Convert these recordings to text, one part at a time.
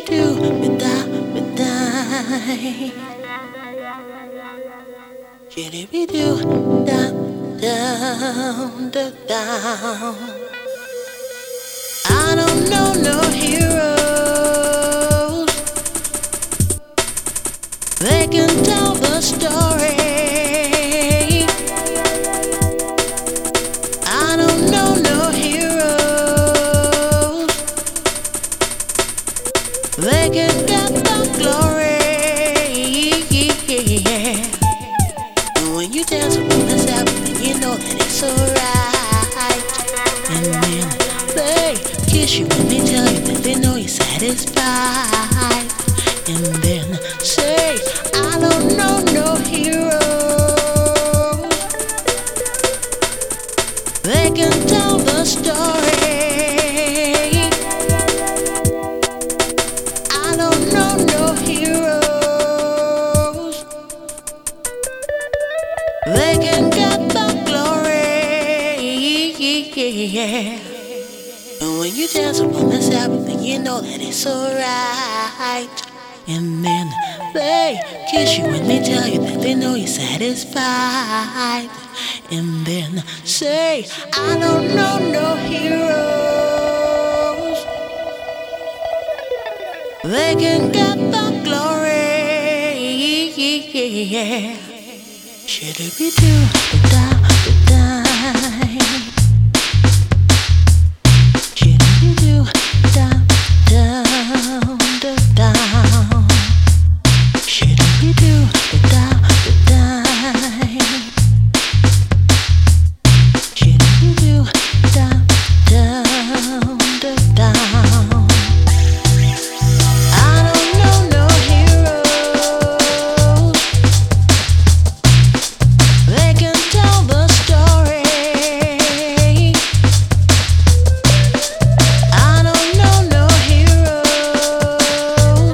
do without midnight? Should we do down, down, down? I don't know no heroes. They can tell the story. I don't know no heroes. They can get the glory. And when you dance with this happening, you know that it's alright. And then they kiss you and they tell you that they know you're satisfied. And then say, I don't know no hero. They can tell the story. I don't know no heroes. They can get the glory. And when you dance upon the Sabbath, you know that it's alright. And then they kiss you and they tell you that they know you're satisfied. And then say, I don't know no heroes. They can get the glory. Should it be do without the time? Should it be do without down, down? Should it be do without the time? Should it be do without down, down? I don't know no heroes. They can tell the story. I don't know no heroes.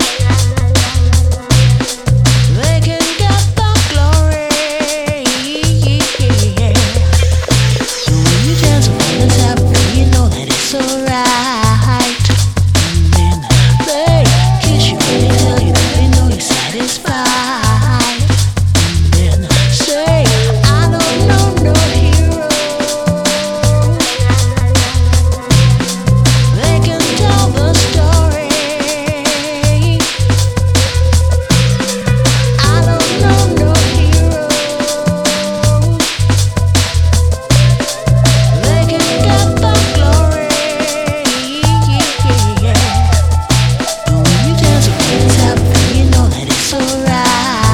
They can get the glory. So when you dance upon the Sabbath, you know that it's alright. And then they kiss you and they tell you that they know you're satisfied. And then say, I don't know no heroes. They can tell the story. I don't know no heroes. They can get the glory. And when you dance upon the Sabbath, you know that it's alright.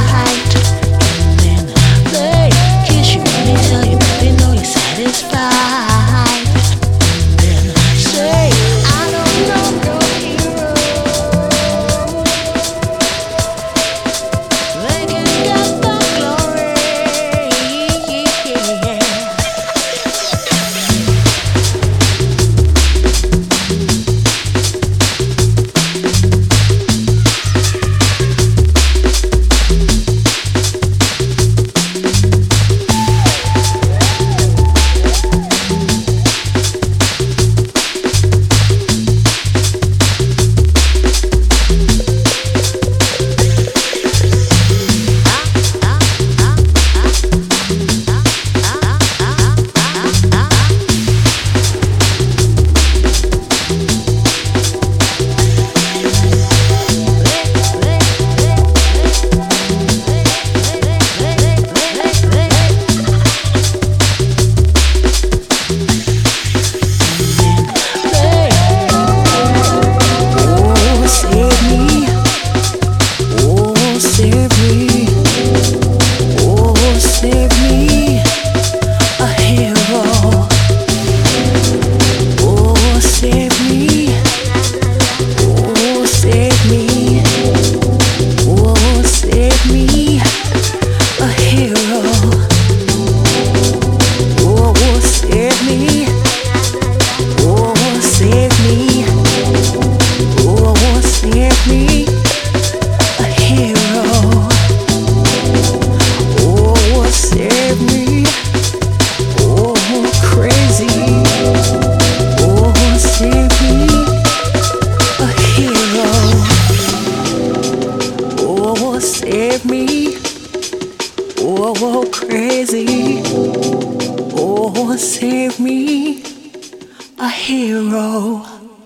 save me. Oh, crazy. Oh, save me, a hero.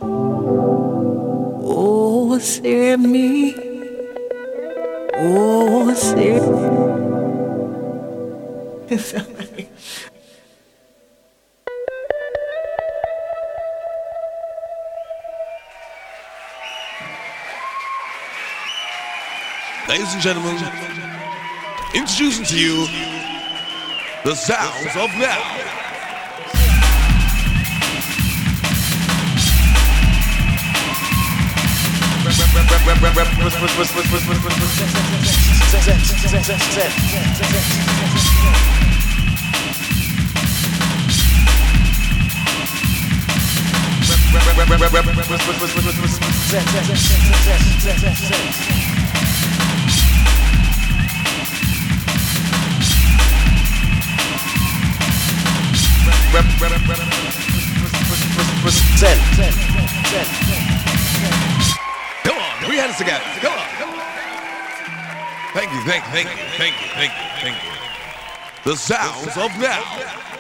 Oh, save me. Oh, save me. Ladies and gentlemen, introducing to you the sounds of now. Come on, we had it together. Come on. Thank you. The sounds of now.